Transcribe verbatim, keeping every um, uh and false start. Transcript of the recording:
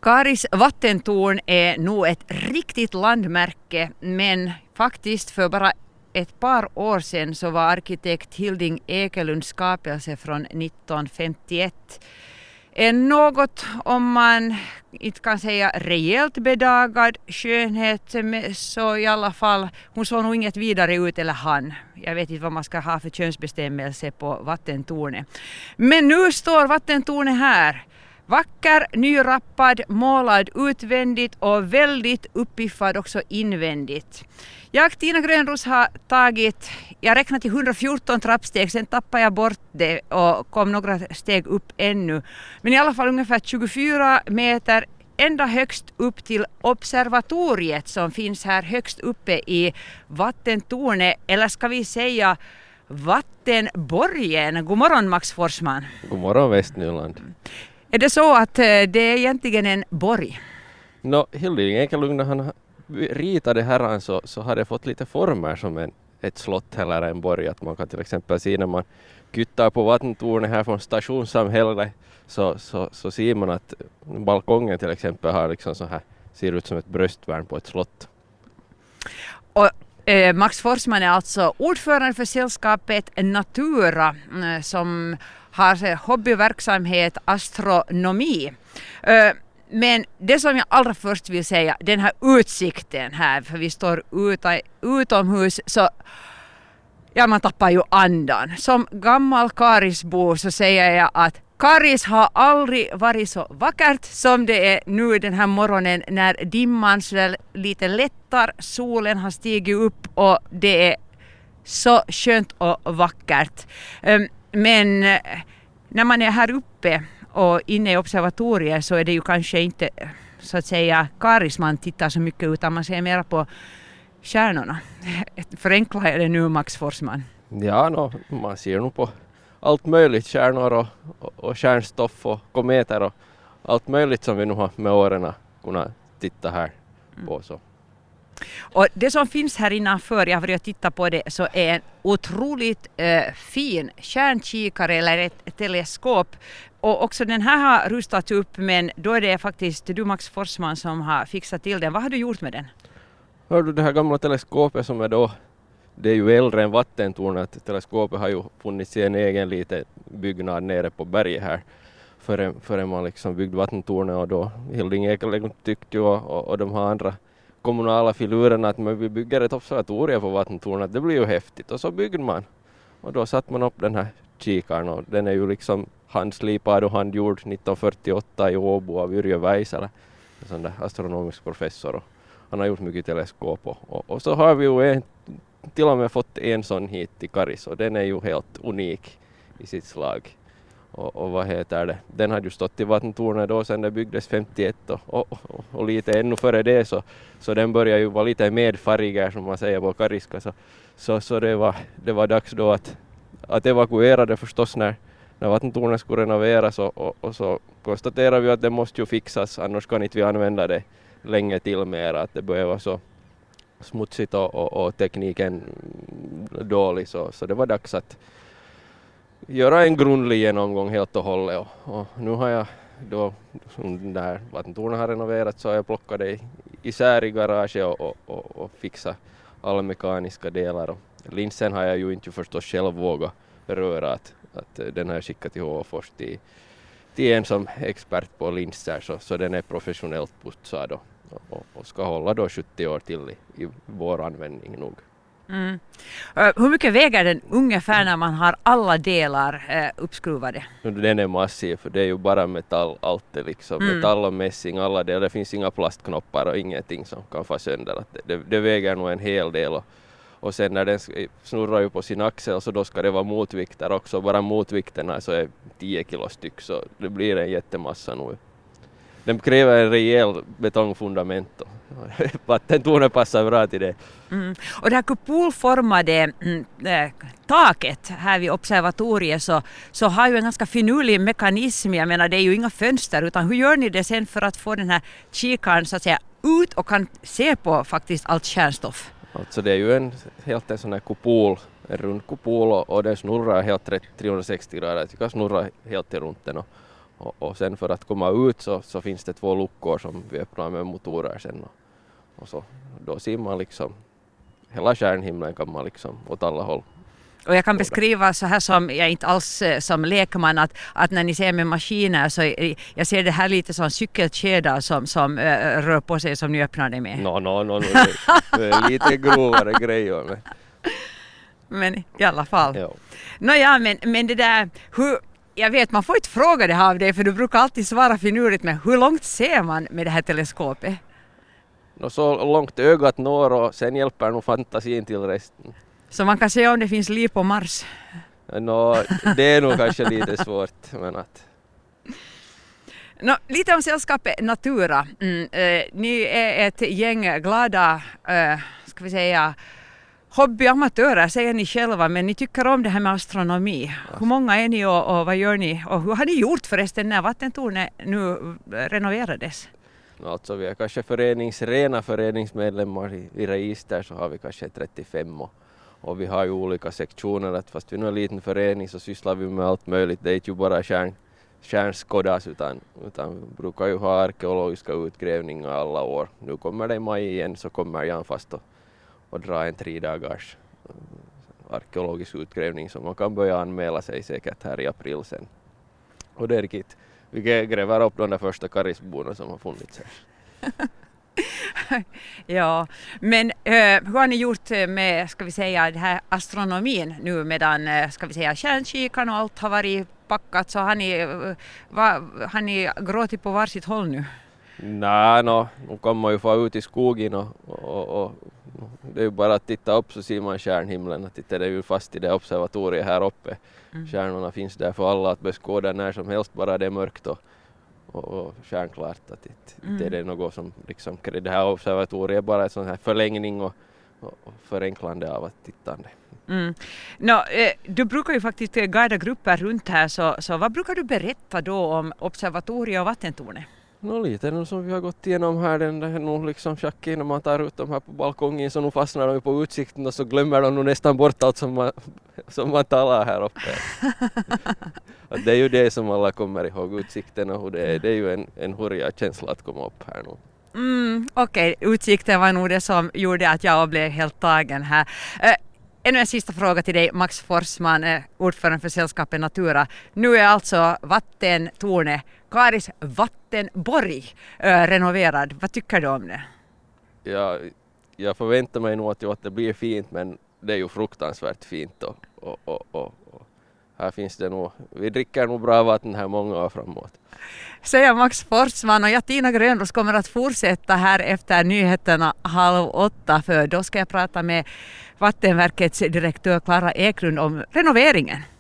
Karis vattentorn är nog ett riktigt landmärke, men faktiskt för bara ett par år sedan så var arkitekt Hilding Ekelunds skapelse från nittonhundrafemtioett en något, om man inte kan säga rejält bedagad skönhet, så i alla fall, hon såg nog inget vidare ut, eller han. Jag vet inte vad man ska ha för könsbestämmelse på vattentornet. Men nu står vattentornet här. Vacker, nyrappad, målad utvändigt och väldigt uppiffad också invändigt. Jag, Tina Grönros, har tagit, jag räknade till hundrafjorton trappsteg, sen tappade jag bort det och kom några steg upp ännu. Men i alla fall ungefär tjugofyra meter ända högst upp till observatoriet som finns här högst uppe i vattentornet, eller ska vi säga vattenborgen. God morgon, Max Forsman. God morgon, Västnyland. Är det så att det är egentligen en borg? No, Hilding Ekelund, när han ritade herran så, så har det fått lite former som en, ett slott eller en borg. Att man kan till exempel se när man kyttar på vattentornet här från stationssamhället så, så, så ser man att balkongen till exempel har liksom så här, ser ut som ett bröstvärn på ett slott. Och eh, Max Forsman är alltså ordförande för sällskapet Natura eh, som har hobbyverksamhet astronomi. Uh, men det som jag allra först vill säga, den här utsikten här, för vi står uta, utomhus, så ja, man tappar ju andan. Som gammal Karisbo så säger jag att Karis har aldrig varit så vackert som det är nu den här morgonen när dimman så lite lättar, solen har stigit upp och det är så skönt och vackert. Um, Men när man är här uppe och inne i observatoriet så är det ju kanske inte så att säga Karis man tittar så mycket, utan man ser mera på stjärnorna. Förenklar jag det nu, Max Forsman? Ja, no, man ser nog på allt möjligt, stjärnor och, och, och stjärnstoff och kometer och allt möjligt som vi nu har med åren kunnat titta här på. Så. Och det som finns här innanför, jag har varit och tittat på det, så är en otroligt eh, fin stjärnkikare eller ett teleskop. Och också den här har rustat upp, men då är det faktiskt du, Max Forsman, som har fixat till den. Vad har du gjort med den? Hör du det här gamla teleskopet som är då, det är ju äldre än vattentornet. Teleskopet har ju funnits i en egen liten byggnad nere på berget här förrän, förrän man liksom byggde vattentornet, och då Hilding Ekelund tyckte ju och, och, och de här andra kommunala filurerna att man bygger ett observatorium på vattentornet, det blir ju häftigt, och så byggde man. Och då satte man upp den här kikaren, och den är ju liksom handslipad och handgjord nittonhundrafyrtioåtta i Åbo av Yrjö Väisälä, en sån där astronomisk professor, och han har gjort mycket teleskop och, och, och så har vi ju en, till och med fått en sån hit till Karis, och den är ju helt unik i sitt slag. Och, och vad heter det? Den hade ju stått i vattentornet då sedan det byggdes femtioett och, och, och, och lite ännu före det, så, så den börjar ju vara lite medfärgigare som man säger på kariska, så, så, så det, var, det var dags då att, att evakuera det förstås när, när vattentornet skulle renoveras, och, och, och så konstaterade vi att det måste ju fixas, annars kan inte vi använda det länge till mer, att det börjar vara så smutsigt och, och, och tekniken dålig, så, så det var dags att göra en grundlig genomgång helt och hållet, och, och nu har jag då, när vattentornet har renoverat, så har jag plockat det isär i garaget och, och, och, och fixat alla mekaniska delar, och linsen har jag ju inte förstås själv vågat röra, att, att den har jag skickat till Håfors till, till en som expert på linser, så, så den är professionellt putsad och, och, och ska hålla då sjuttio år till i, i vår användning nog. Mm. Uh, hur mycket väger den ungefär när man har alla delar uh, uppskruvade? Den är massiv, för det är ju bara metall, allt är liksom mm. metall och mässing, alla delar. Det finns inga plastknoppar och ingenting som kan få sönder. Det, det, det väger nog en hel del, och, och sen när den snurrar ju på sin axel, så då ska det vara motvikter också. Bara motvikterna så är tio kilo styck, så det blir en jättemassa nu. Den kräver en rejäl betongfundament. Vattentornet passar bra till det. Mm. Och det här kupolformade mm, äh, taket här vid observatoriet, så, så har ju en ganska finurlig mekanism. Jag menar, det är ju inga fönster, utan hur gör ni det sen för att få den här kikaren så att säga ut och kan se på faktiskt allt kärnstoff? Alltså det är ju en helt en sån här kupol, en rund kupol, och, och den snurrar helt trehundrasextio grader. Jag kan snurra helt runt den, och Och, och sen för att komma ut så, så finns det två luckor som vi öppnar med motorer sen. Och, och så, då ser man liksom hela stjärnhimlen kan man liksom åt alla håll. Och jag kan beskriva så här som jag inte alls som lekman att, att när ni ser med maskiner så jag ser det här lite som cykelkedjor som, som uh, rör på sig som ni öppnar det med. No, no, no, no det, det är lite grovare grejer. Men, men i alla fall. Ja. No, ja, men, men det där, hur, jag vet man får inte fråga det här av dig för du brukar alltid svara finurligt med hur långt ser man med det här teleskopet? No, så långt ögat når och sen hjälper nog fantasin till resten. Så man kan se om det finns liv på Mars? No, det är nog kanske lite svårt. Men att... no, lite om sällskapet Natura. Mm, eh, ni är ett gäng glada, eh, ska vi säga, hobbyamatörer säger ni själva, men ni tycker om det här med astronomi. Alltså. Hur många är ni och, och vad gör ni? Och hur har ni gjort förresten när vattentornet nu renoverades? Alltså vi är kanske föreningsrena föreningsmedlemmar i, i register så har vi kanske trettiofem och, och vi har ju olika sektioner att fast vi är en liten förening så sysslar vi med allt möjligt. Det är inte ju bara kärn, kärnskådas utan, utan vi brukar ju ha arkeologiska utgrävningar alla år. Nu kommer det i maj igen så kommer Jan fast och, och dra en tre dagars arkeologisk utgrävning som man kan börja anmäla sig säkert här i april sen. Och det är riktigt. Vi gräver upp de där första karisborna som har funnits här. Ja, men uh, hur har ni gjort med, ska vi säga, det här astronomin nu medan, uh, ska vi säga, kärnkikan och allt har varit packat så har ni, uh, va, har ni gråtit på varsitt håll nu? Nej, no, nu kan man ju få ut i skogen och, och, och det är ju bara att titta upp så ser man stjärnhimlen. Att det är ju fast i det observatoriet här uppe. Mm. Stjärnorna finns där för alla att beskåda när som helst, bara det är mörkt och, och, och stjärnklart. Att det, mm. det är något som liksom, det här observatoriet är bara en sån här förlängning och, och, och förenklande av att tittande. Mm. No, eh, du brukar ju faktiskt guida grupper runt här så, så vad brukar du berätta då om observatoriet och vattentornet? Nå lite nu som vi har gått igenom här, den där nog liksom tjack när man tar ut dem här på balkongen så nu fastnar de på utsikten och så glömmer de nog nästan bort allt som man, som man talar här uppe. Att det är ju det som alla kommer ihåg, utsikten och det är, det är ju en, en hurja känsla att komma upp här nu. Mm, Okej, okay. Utsikten var nog det som gjorde att jag blev helt tagen här. Äh, Ännu en sista fråga till dig, Max Forsman, ordförande för sällskapet Natura. Nu är alltså vattentornet, Karis vattenborg, äh, renoverad. Vad tycker du om det? Ja, jag förväntar mig nog att, att det blir fint, men det är ju fruktansvärt fint. Och, och, och, och, och här finns det nog, vi dricker nog bra vatten här många år framåt. Säger Max Forsman och jag, Tina Grönros, kommer att fortsätta här efter nyheterna halv åtta för då ska jag prata med Vattenverkets direktör Klara Eklund om renoveringen.